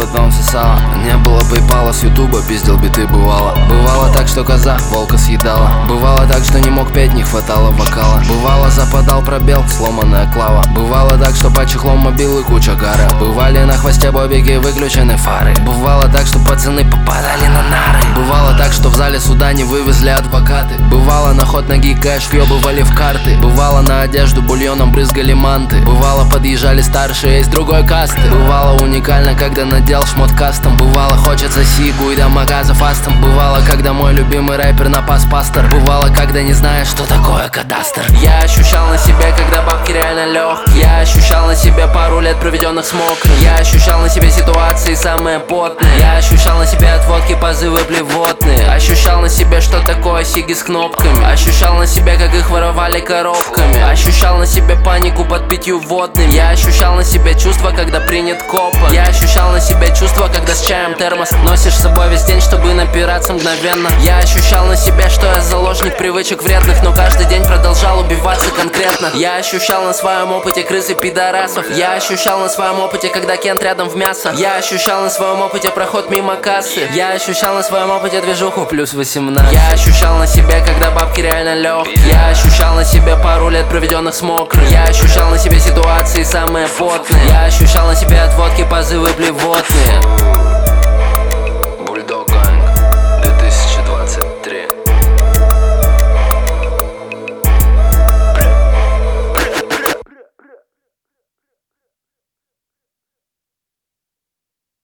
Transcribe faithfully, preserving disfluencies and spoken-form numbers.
потом всосала. Не было PayPal, с ютуба пиздил биты бывало. Бывало так, что коза волка съедала. Бывало так, что не мог петь, не хватало вокала. Бывало западал пробел, сломанная клава. Бывало так, что по чехлом мобилы куча гара. Бывали на хвосте бобики, выключены фары. Бывало так, что пацаны попадали на нары. Бывало так, что в зале суда не вывезли адвокаты. Бывало на ход ноги кэш въебывали в карты. Бывало на одежду бульоном брызгали манты. Бывало подъезжали старшие из другой касты. Бывало уникально, когда надел шмот кастом. Бывало хочется сигу и до магаза фастом. Бывало, когда мой любимый рэпер напас пастор. Бывало, когда не знаешь, что такое кадастр. Я ощущал на себе, когда бабки реально легкие. Я ощущал на себе пару лет, проведенных с мокрым. Я ощущал на себе ситуации самые потные. Я ощущал на себе от водки позывы блевотные. Ощущал на себе, что такое сиги с кнопками. Ощущал на себе, как их воровали коробками. Ощущал на себе панику под пятью водными. Я ощущал на себе чувство, когда принят копан. Я ощущал на себе чувство, когда с чаем термос носишь с собой весь день, чтобы напираться мгновенно. Я ощущал на себе, что я заложник привычек вредных, но каждый день продолжал убиваться конкретно. Я ощущал на своем опыте крысы пидорасов. Я ощущал на своем опыте, когда Кент рядом в мясо. Я ощущал на своем опыте проход мимо кассы. Я ощущал на своем опыте движуху плюс восемнадцать. Я ощущал на себе, когда бабки реально легкие. Я ощущал на себе пару лет, проведенных с мокрым. Я ощущал на себе ситуации самые потные. Я ощущал на себе от водки позывы блевотные.